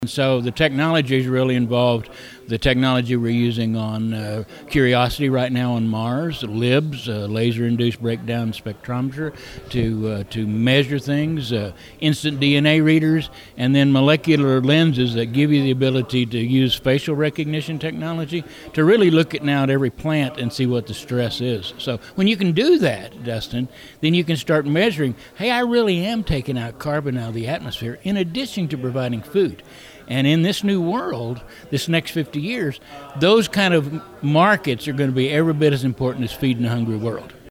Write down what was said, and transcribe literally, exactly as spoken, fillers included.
So the technology is really involved. The technology we're using on uh, Curiosity right now on Mars, LIBS, uh, laser-induced breakdown spectrometer, to uh, to measure things, uh, instant D N A readers, and then molecular lenses that give you the ability to use facial recognition technology to really look at now at every plant and see what the stress is. So when you can do that, Dustin, then you can start measuring, hey, I really am taking out carbon out of the atmosphere in addition to providing food. And in this new world, this next fifty years, those kind of markets are going to be every bit as important as feeding a hungry world.